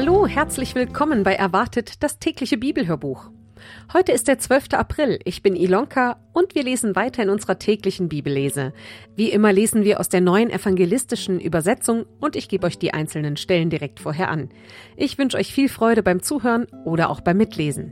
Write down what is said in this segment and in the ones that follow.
Hallo, herzlich willkommen bei Erwartet, das tägliche Bibelhörbuch. Heute ist der 12. April, ich bin Ilonka und wir lesen weiter in unserer täglichen Bibellese. Wie immer lesen wir aus der neuen evangelistischen Übersetzung und ich gebe euch die einzelnen Stellen direkt vorher an. Ich wünsche euch viel Freude beim Zuhören oder auch beim Mitlesen.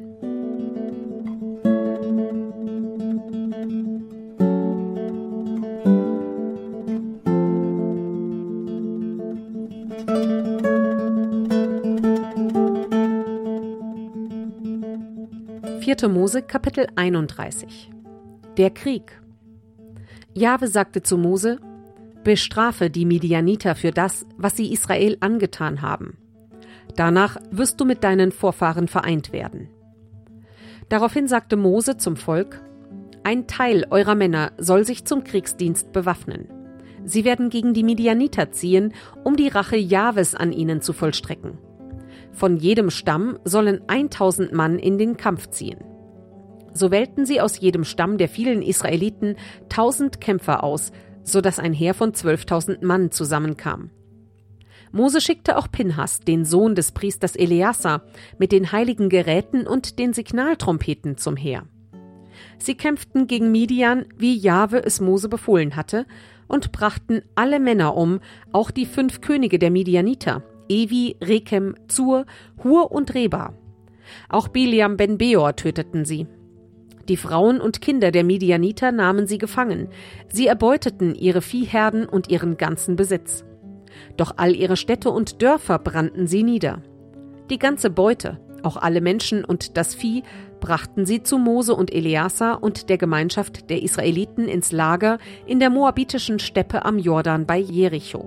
Mose, Kapitel 31. Der Krieg. Jahwe sagte zu Mose: Bestrafe die Midianiter für das, was sie Israel angetan haben. Danach wirst du mit deinen Vorfahren vereint werden. Daraufhin sagte Mose zum Volk: Ein Teil eurer Männer soll sich zum Kriegsdienst bewaffnen. Sie werden gegen die Midianiter ziehen, um die Rache Jahwes an ihnen zu vollstrecken. Von jedem Stamm sollen 1000 Mann in den Kampf ziehen. So wählten sie aus jedem Stamm der vielen Israeliten 1000 Kämpfer aus, sodass ein Heer von 12.000 Mann zusammenkam. Mose schickte auch Pinhas, den Sohn des Priesters Eleazar, mit den heiligen Geräten und den Signaltrompeten zum Heer. Sie kämpften gegen Midian, wie Jahwe es Mose befohlen hatte, und brachten alle Männer um, auch die 5 Könige der Midianiter, Evi, Rekem, Zur, Hur und Reba. Auch Bileam ben Beor töteten sie. Die Frauen und Kinder der Midianiter nahmen sie gefangen. Sie erbeuteten ihre Viehherden und ihren ganzen Besitz. Doch all ihre Städte und Dörfer brannten sie nieder. Die ganze Beute, auch alle Menschen und das Vieh, brachten sie zu Mose und Eleazar und der Gemeinschaft der Israeliten ins Lager in der moabitischen Steppe am Jordan bei Jericho.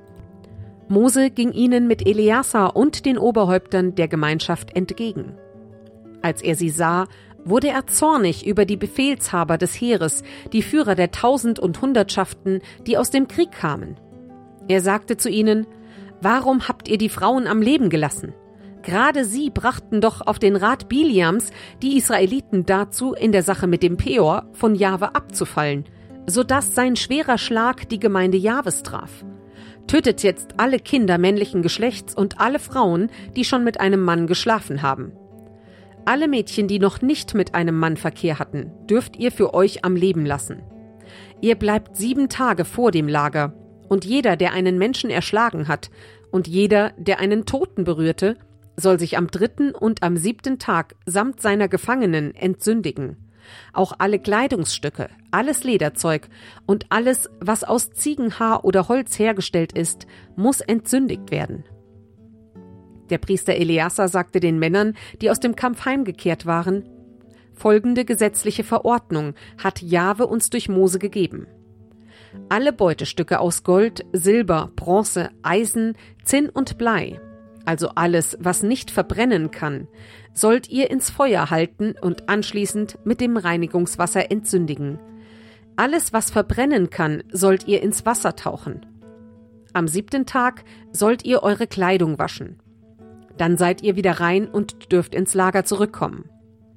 Mose ging ihnen mit Eleazar und den Oberhäuptern der Gemeinschaft entgegen. Als er sie sah, wurde er zornig über die Befehlshaber des Heeres, die Führer der 1000 und Hundertschaften, die aus dem Krieg kamen. Er sagte zu ihnen: Warum habt ihr die Frauen am Leben gelassen? Gerade sie brachten doch auf den Rat Bileams die Israeliten dazu, in der Sache mit dem Peor von Jahwe abzufallen, sodass sein schwerer Schlag die Gemeinde Jahwes traf. Tötet jetzt alle Kinder männlichen Geschlechts und alle Frauen, die schon mit einem Mann geschlafen haben. Alle Mädchen, die noch nicht mit einem Mann Verkehr hatten, dürft ihr für euch am Leben lassen. Ihr bleibt 7 Tage vor dem Lager, und jeder, der einen Menschen erschlagen hat, und jeder, der einen Toten berührte, soll sich am 3. und am 7. Tag samt seiner Gefangenen entsündigen. Auch alle Kleidungsstücke, alles Lederzeug und alles, was aus Ziegenhaar oder Holz hergestellt ist, muss entsündigt werden. Der Priester Eleazar sagte den Männern, die aus dem Kampf heimgekehrt waren: Folgende gesetzliche Verordnung hat Jahwe uns durch Mose gegeben. Alle Beutestücke aus Gold, Silber, Bronze, Eisen, Zinn und Blei, also alles, was nicht verbrennen kann, sollt ihr ins Feuer halten und anschließend mit dem Reinigungswasser entsündigen. Alles, was verbrennen kann, sollt ihr ins Wasser tauchen. Am 7. Tag sollt ihr eure Kleidung waschen. Dann seid ihr wieder rein und dürft ins Lager zurückkommen.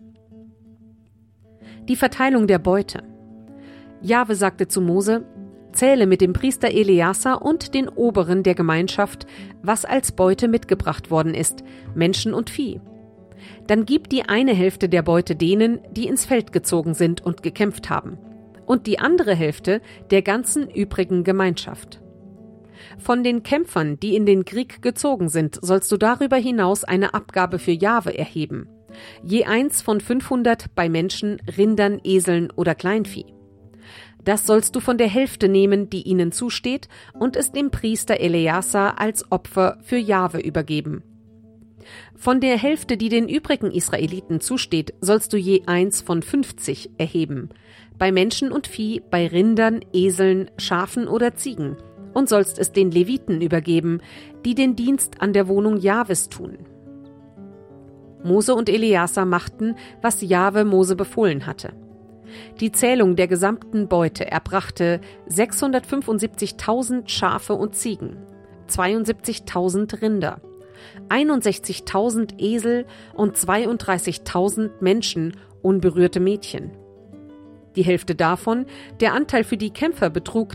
Die Verteilung der Beute. Jahwe sagte zu Mose: Zähle mit dem Priester Eleazar und den Oberen der Gemeinschaft, was als Beute mitgebracht worden ist, Menschen und Vieh. Dann gib die eine Hälfte der Beute denen, die ins Feld gezogen sind und gekämpft haben, und die andere Hälfte der ganzen übrigen Gemeinschaft. Von den Kämpfern, die in den Krieg gezogen sind, sollst du darüber hinaus eine Abgabe für Jahwe erheben. Je 1 von 500 bei Menschen, Rindern, Eseln oder Kleinvieh. Das sollst du von der Hälfte nehmen, die ihnen zusteht, und es dem Priester Eleazar als Opfer für Jahwe übergeben. Von der Hälfte, die den übrigen Israeliten zusteht, sollst du je 1 von 50 erheben. Bei Menschen und Vieh, bei Rindern, Eseln, Schafen oder Ziegen. Und sollst es den Leviten übergeben, die den Dienst an der Wohnung Jahwes tun. Mose und Eleazar machten, was Jahwe Mose befohlen hatte. Die Zählung der gesamten Beute erbrachte 675.000 Schafe und Ziegen, 72.000 Rinder, 61.000 Esel und 32.000 Menschen, unberührte Mädchen. Die Hälfte davon, der Anteil für die Kämpfer, betrug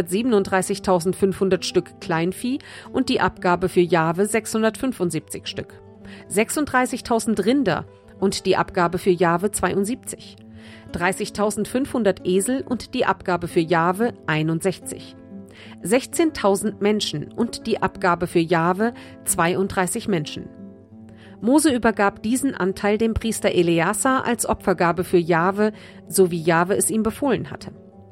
337.500 Stück Kleinvieh und die Abgabe für Jahwe 675 Stück. 36.000 Rinder und die Abgabe für Jahwe 72. 30.500 Esel und die Abgabe für Jahwe 61. 16.000 Menschen und die Abgabe für Jahwe 32 Menschen. Mose übergab diesen Anteil dem Priester Eleazar als Opfergabe für Jahwe, so wie Jahwe es ihm befohlen hatte.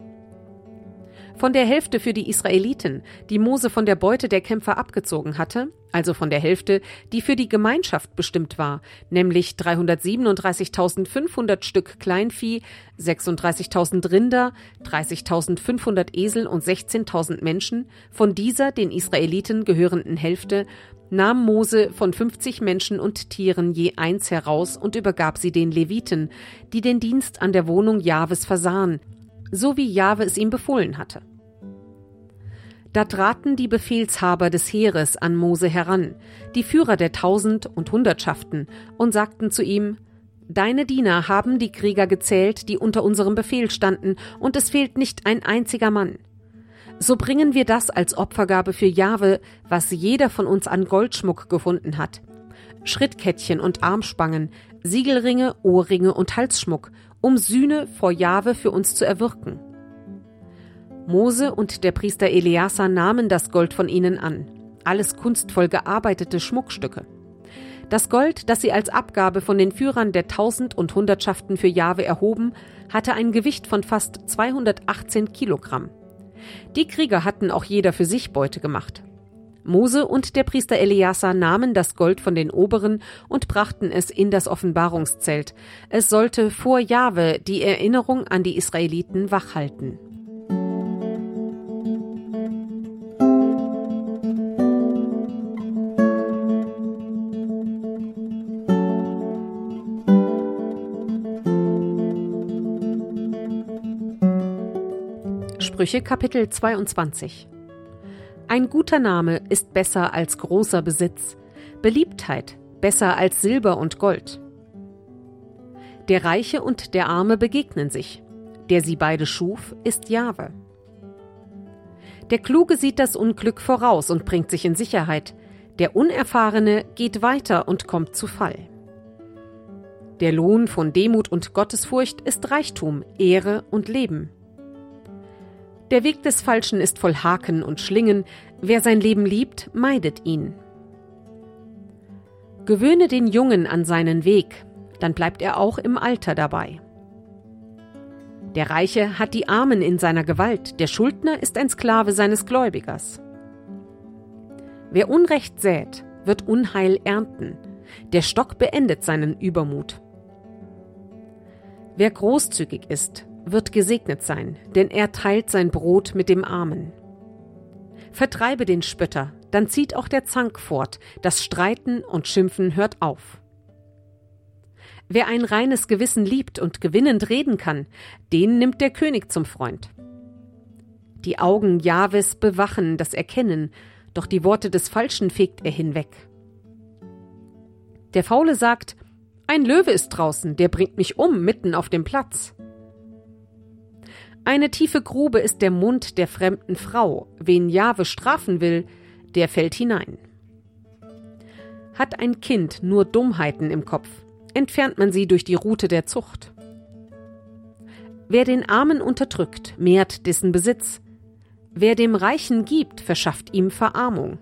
Von der Hälfte für die Israeliten, die Mose von der Beute der Kämpfer abgezogen hatte, also von der Hälfte, die für die Gemeinschaft bestimmt war, nämlich 337.500 Stück Kleinvieh, 36.000 Rinder, 30.500 Esel und 16.000 Menschen, von dieser den Israeliten gehörenden Hälfte, nahm Mose von 50 Menschen und Tieren je eins heraus und übergab sie den Leviten, die den Dienst an der Wohnung Jahwes versahen, so wie Jahwe es ihm befohlen hatte. Da traten die Befehlshaber des Heeres an Mose heran, die Führer der Tausend- und Hundertschaften, und sagten zu ihm: Deine Diener haben die Krieger gezählt, die unter unserem Befehl standen, und es fehlt nicht ein einziger Mann. So bringen wir das als Opfergabe für Jahwe, was jeder von uns an Goldschmuck gefunden hat: Schrittkettchen und Armspangen, Siegelringe, Ohrringe und Halsschmuck, um Sühne vor Jahwe für uns zu erwirken. Mose und der Priester Eleazar nahmen das Gold von ihnen an, alles kunstvoll gearbeitete Schmuckstücke. Das Gold, das sie als Abgabe von den Führern der Tausend- und Hundertschaften für Jahwe erhoben, hatte ein Gewicht von fast 218 Kilogramm. Die Krieger hatten auch jeder für sich Beute gemacht. Mose und der Priester Eleazar nahmen das Gold von den Oberen und brachten es in das Offenbarungszelt. Es sollte vor Jahwe die Erinnerung an die Israeliten wachhalten. Sprüche Kapitel 22. Ein guter Name ist besser als großer Besitz, Beliebtheit besser als Silber und Gold. Der Reiche und der Arme begegnen sich, der sie beide schuf, ist Jahwe. Der Kluge sieht das Unglück voraus und bringt sich in Sicherheit, der Unerfahrene geht weiter und kommt zu Fall. Der Lohn von Demut und Gottesfurcht ist Reichtum, Ehre und Leben. Der Weg des Falschen ist voll Haken und Schlingen, wer sein Leben liebt, meidet ihn. Gewöhne den Jungen an seinen Weg, dann bleibt er auch im Alter dabei. Der Reiche hat die Armen in seiner Gewalt, der Schuldner ist ein Sklave seines Gläubigers. Wer Unrecht sät, wird Unheil ernten, der Stock beendet seinen Übermut. Wer großzügig ist, wird gesegnet sein, denn er teilt sein Brot mit dem Armen. Vertreibe den Spötter, dann zieht auch der Zank fort, das Streiten und Schimpfen hört auf. Wer ein reines Gewissen liebt und gewinnend reden kann, den nimmt der König zum Freund. Die Augen Jahwes bewachen das Erkennen, doch die Worte des Falschen fegt er hinweg. Der Faule sagt: Ein Löwe ist draußen, der bringt mich mitten auf dem Platz. Eine tiefe Grube ist der Mund der fremden Frau, wen Jahwe strafen will, der fällt hinein. Hat ein Kind nur Dummheiten im Kopf, entfernt man sie durch die Rute der Zucht. Wer den Armen unterdrückt, mehrt dessen Besitz. Wer dem Reichen gibt, verschafft ihm Verarmung.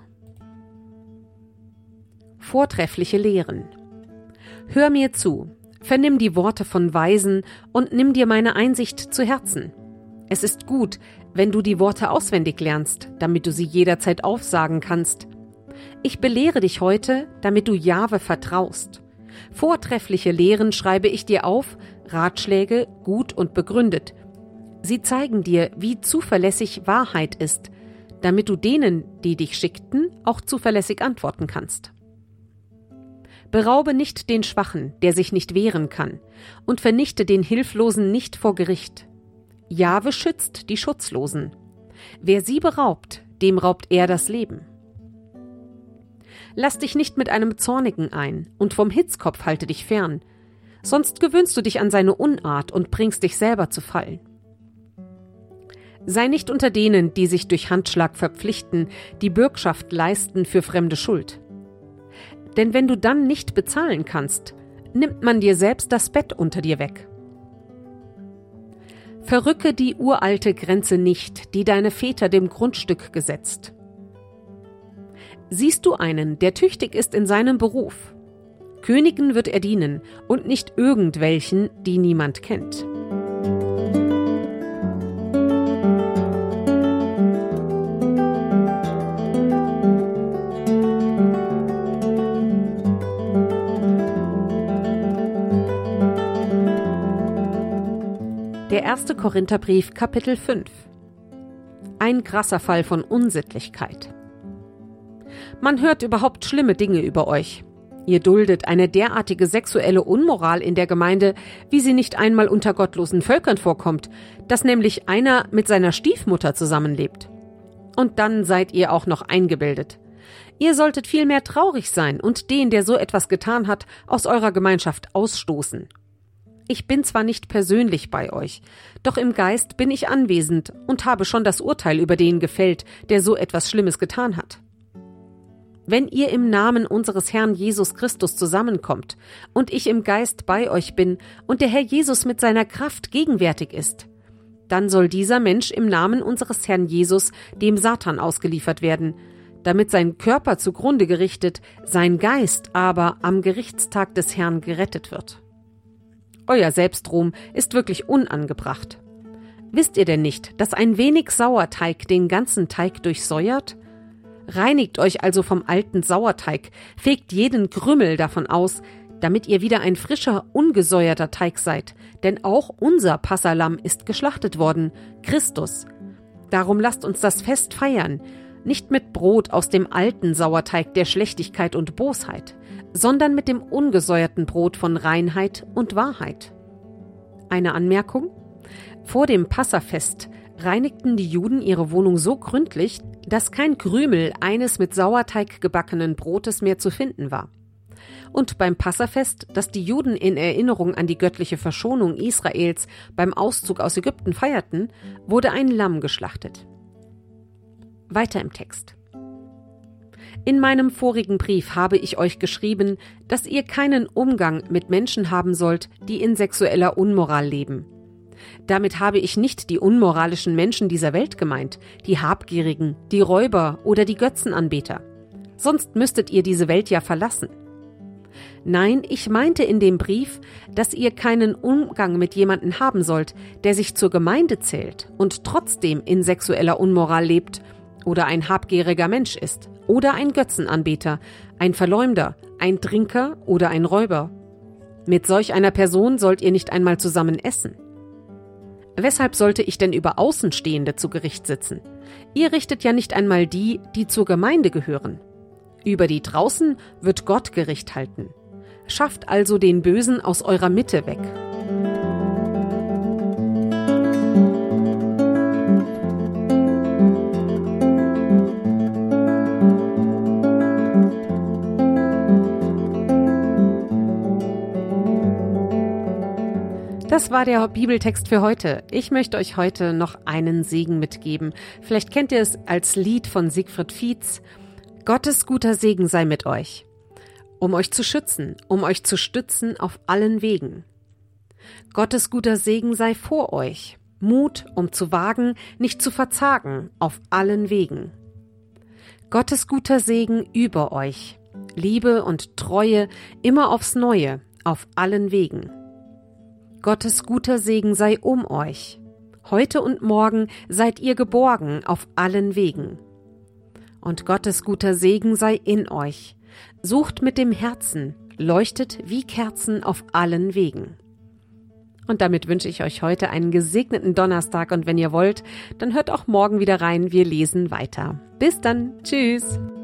Vortreffliche Lehren. Hör mir zu, vernimm die Worte von Weisen und nimm dir meine Einsicht zu Herzen. Es ist gut, wenn du die Worte auswendig lernst, damit du sie jederzeit aufsagen kannst. Ich belehre dich heute, damit du Jahwe vertraust. Vortreffliche Lehren schreibe ich dir auf, Ratschläge gut und begründet. Sie zeigen dir, wie zuverlässig Wahrheit ist, damit du denen, die dich schickten, auch zuverlässig antworten kannst. Beraube nicht den Schwachen, der sich nicht wehren kann, und vernichte den Hilflosen nicht vor Gericht. Jahwe schützt die Schutzlosen. Wer sie beraubt, dem raubt er das Leben. Lass dich nicht mit einem Zornigen ein, und vom Hitzkopf halte dich fern. sonst gewöhnst du dich an seine Unart und bringst dich selber zu Fall. Sei nicht unter denen, die sich durch Handschlag verpflichten, die Bürgschaft leisten für fremde Schuld. Denn wenn du dann nicht bezahlen kannst, nimmt man dir selbst das Bett unter dir weg. Verrücke die uralte Grenze nicht, die deine Väter dem Grundstück gesetzt. Siehst du einen, der tüchtig ist in seinem Beruf? Königen wird er dienen und nicht irgendwelchen, die niemand kennt. Der 1. Korintherbrief, Kapitel 5. Ein krasser Fall von Unsittlichkeit. Man hört überhaupt schlimme Dinge über euch. Ihr duldet eine derartige sexuelle Unmoral in der Gemeinde, wie sie nicht einmal unter gottlosen Völkern vorkommt, dass nämlich einer mit seiner Stiefmutter zusammenlebt. Und dann seid ihr auch noch eingebildet. Ihr solltet vielmehr traurig sein und den, der so etwas getan hat, aus eurer Gemeinschaft ausstoßen. Ich bin zwar nicht persönlich bei euch, doch im Geist bin ich anwesend und habe schon das Urteil über den gefällt, der so etwas Schlimmes getan hat. Wenn ihr im Namen unseres Herrn Jesus Christus zusammenkommt und ich im Geist bei euch bin und der Herr Jesus mit seiner Kraft gegenwärtig ist, dann soll dieser Mensch im Namen unseres Herrn Jesus dem Satan ausgeliefert werden, damit sein Körper zugrunde gerichtet, sein Geist aber am Gerichtstag des Herrn gerettet wird. Euer Selbstruhm ist wirklich unangebracht. Wisst ihr denn nicht, dass ein wenig Sauerteig den ganzen Teig durchsäuert? Reinigt euch also vom alten Sauerteig, fegt jeden Krümmel davon aus, damit ihr wieder ein frischer, ungesäuerter Teig seid, denn auch unser Passahlamm ist geschlachtet worden, Christus. Darum lasst uns das Fest feiern, nicht mit Brot aus dem alten Sauerteig der Schlechtigkeit und Bosheit, sondern mit dem ungesäuerten Brot von Reinheit und Wahrheit. Eine Anmerkung: Vor dem Passafest reinigten die Juden ihre Wohnung so gründlich, dass kein Krümel eines mit Sauerteig gebackenen Brotes mehr zu finden war. Und beim Passafest, das die Juden in Erinnerung an die göttliche Verschonung Israels beim Auszug aus Ägypten feierten, wurde ein Lamm geschlachtet. Weiter im Text. In meinem vorigen Brief habe ich euch geschrieben, dass ihr keinen Umgang mit Menschen haben sollt, die in sexueller Unmoral leben. Damit habe ich nicht die unmoralischen Menschen dieser Welt gemeint, die Habgierigen, die Räuber oder die Götzenanbeter. Sonst müsstet ihr diese Welt ja verlassen. Nein, ich meinte in dem Brief, dass ihr keinen Umgang mit jemandem haben sollt, der sich zur Gemeinde zählt und trotzdem in sexueller Unmoral lebt oder ein habgieriger Mensch ist oder ein Götzenanbeter, ein Verleumder, ein Trinker oder ein Räuber. Mit solch einer Person sollt ihr nicht einmal zusammen essen. Weshalb sollte ich denn über Außenstehende zu Gericht sitzen? Ihr richtet ja nicht einmal die, die zur Gemeinde gehören. Über die draußen wird Gott Gericht halten. Schafft also den Bösen aus eurer Mitte weg. Das war der Bibeltext für heute. Ich möchte euch heute noch einen Segen mitgeben. Vielleicht kennt ihr es als Lied von Siegfried Fietz. Gottes guter Segen sei mit euch, um euch zu schützen, um euch zu stützen auf allen Wegen. Gottes guter Segen sei vor euch, Mut, um zu wagen, nicht zu verzagen, auf allen Wegen. Gottes guter Segen über euch, Liebe und Treue immer aufs Neue, auf allen Wegen. Gottes guter Segen sei um euch. Heute und morgen seid ihr geborgen auf allen Wegen. Und Gottes guter Segen sei in euch. Sucht mit dem Herzen, leuchtet wie Kerzen auf allen Wegen. Und damit wünsche ich euch heute einen gesegneten Donnerstag und wenn ihr wollt, dann hört auch morgen wieder rein, wir lesen weiter. Bis dann, tschüss!